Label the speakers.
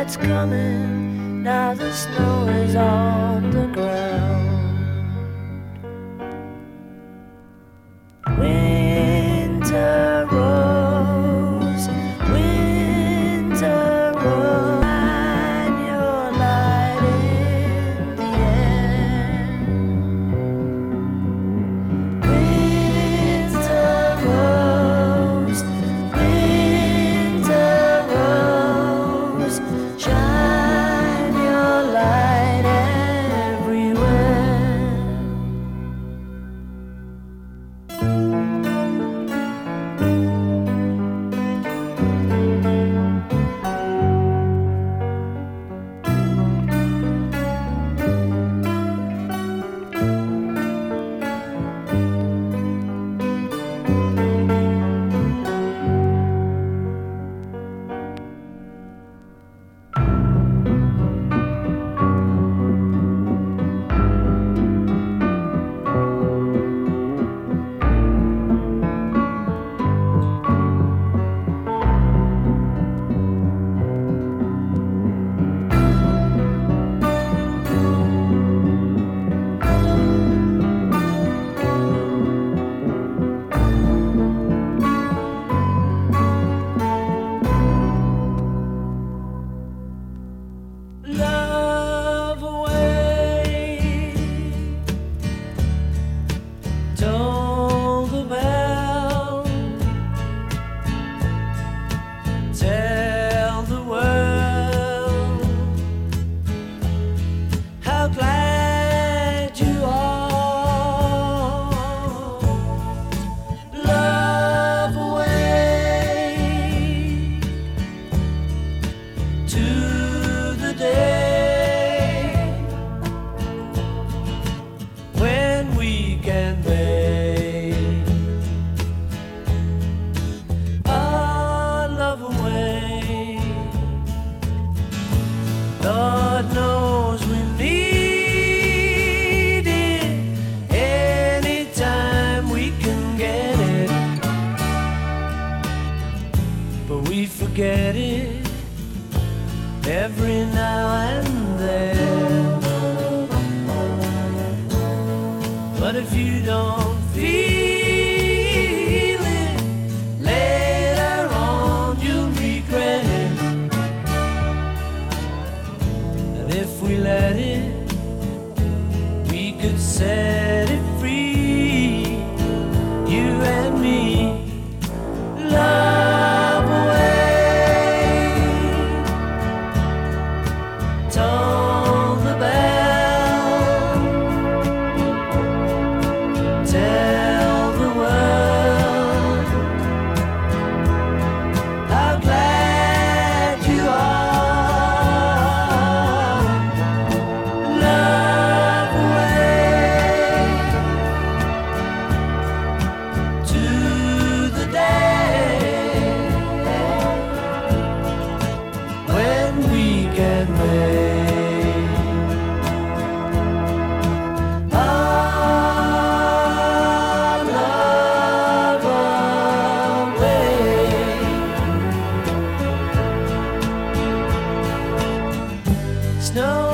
Speaker 1: what's coming now the snow is on the ground. Winter rose, winter rose, shine your light in the air. Winter rose, winter rose, shine your light everywhere. Love away, toll the bell, tell the world how glad you are. Love away to the day when we can make our love away. Lord knows we need it anytime we can get it, but we forget it every now and then. But if you don't feel it, later on you'll regret it. And if we let it, we could set it free, you and me. Love away, toll the bell, tell the world how glad you are. Love away to the day when we can make our love away. Snow